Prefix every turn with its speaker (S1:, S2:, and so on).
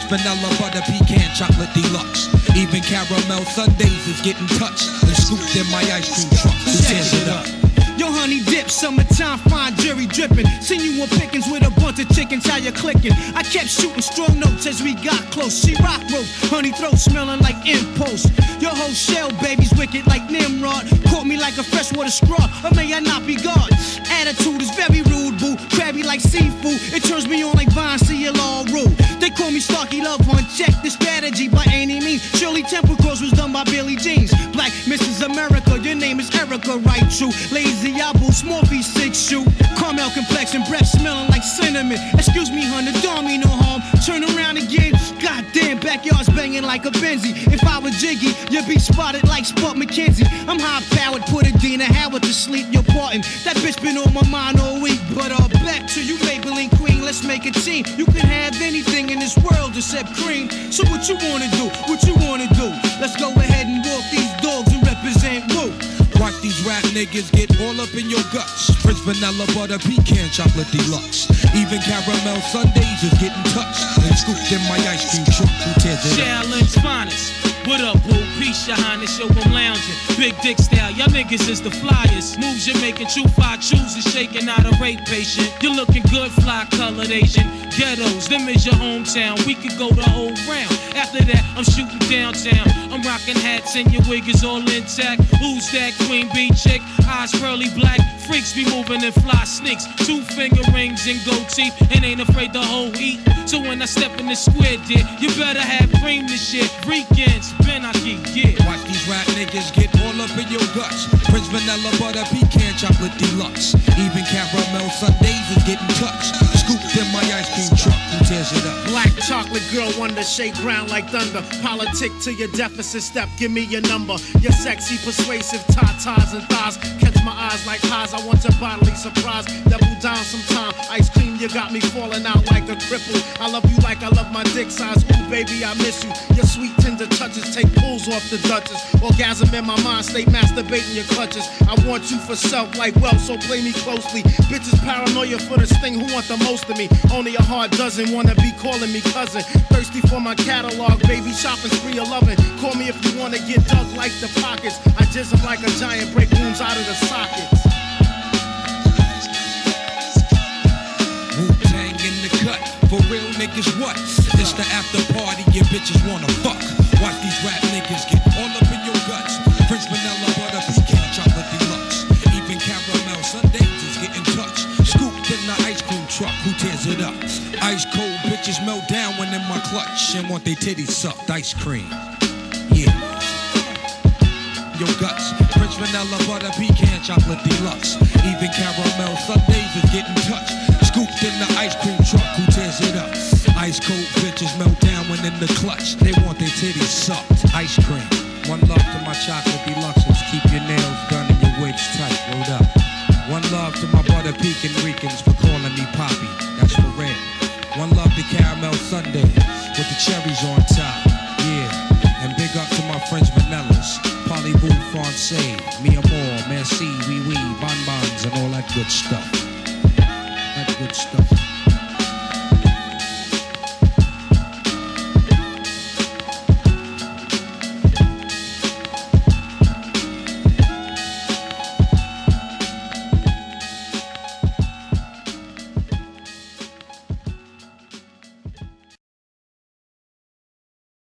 S1: vanilla, butter, pecan, chocolate deluxe. Even caramel sundaes is getting touched and scooped in my ice cream truck. Who tears it up?
S2: Yo, honey dip, summertime, fine jury dripping. Seen you on pickings with a bunch of chickens, how you clicking? I kept shooting strong notes as we got close. She rock rope, honey throat smelling like impulse. Your whole shell, baby's wicked like Nimrod. Caught me like a freshwater straw, or may I not be God? Attitude is very rude, boo. Crabby like seafood, it turns me on like Vine, see it all rule. They call me Starkey Love Hunt, check the strategy by any means. Shirley Temple Cross was done by Billie Jeans. Black Mrs. America, your name is Erica, right? True. Lazy Yabu, small feet, 6 shoe. Caramel complexion, breath smelling like cinnamon. Excuse me, honey, don't mean no harm. Turn around again, goddamn, backyard's banging like a Benzie. If I was Jiggy, you'd be spotted like Spot McKenzie. I'm high powered, put a Dina Howard to sleep, you're parting. That bitch been on my mind all week. But back to you, Maybelline Queen, let's make a team. You can have anything in this world except cream. So what you wanna do? What you wanna do? Let's go ahead and walk these dogs and represent Woo.
S1: Watch these rap niggas get all up in your guts. French vanilla, butter, pecan, chocolate deluxe. Even caramel sundaes is getting touched and scooped in my ice cream truck. Who tears it up?
S3: Shaolin's finest. What up, boo? Peace, your highness, yo, I'm lounging. Big dick style, y'all niggas is the flyers. Moves you're making, true fire chooses, shaking out a rape patient. You're looking good, fly colored Asian. Ghettos, them is your hometown. We could go the whole round. After that, I'm shooting downtown. I'm rocking hats and your wig is all intact. Who's that queen bee chick? Eyes pearly black. Freaks be moving in fly sneaks. 2-finger rings and gold teeth. And ain't afraid the whole heat. So when I step in the square, dear, you better have cream this shit. Weekends, Ben Aki, yeah.
S1: Watch these rap niggas get all up in your guts. French vanilla, butter, pecan, chocolate deluxe. Even caramel sundaes is getting touched. Scooped in my ice cream truck. Who tears it up?
S2: Black chocolate girl, one to shake ground like thunder. Politic to your deficit step, give me your number. Your sexy, persuasive tatas and thighs. Catch my eyes like highs, I want your bodily surprise. Double down sometime, ice cream, you got me falling out like a cripple. I love you like I love my dick size. Ooh, baby, I miss you. Your sweet tender touches take pulls off the Duchess. Orgasm in my mind, stay masturbating your clutches. I want you for self like wealth, so play me closely. Bitches paranoia for this thing, who want the most of me? Only a hard dozen wanna be calling me cousin. Thirsty for my catalog, baby, shopping spree 11. Call me if you wanna get dug like the pockets. I jizz them like a giant, break wounds out of the sockets.
S1: Wu-Tang in the cut, for real niggas what? It's the after party, your bitches wanna fuck. Watch these rap niggas get all up in your guts. French vanilla, butter, pecan, chocolate deluxe. Even caramel sundaes is getting touched. Scooped in the ice cream truck, who tears it up? Ice cold bitches melt down when in my clutch and want they titties sucked. Ice cream, yeah. Your guts, French vanilla, butter, pecan, chocolate deluxe. Even caramel sundaes is getting touched. Scooped in the ice cream truck, who tears it up? Ice cold bitches melt down when in the clutch. They want their titties sucked. Ice cream. One love to my chocolate deluxes. Keep your nails done and your wigs tight. Rolled up. One love to my butter pecan Ricans for calling me Poppy. That's for red. One love to caramel sundae with the cherries on top. Yeah. And big up to my French vanillas. Parlez-vous français, mi amour, merci, oui oui, bonbons and all that good stuff.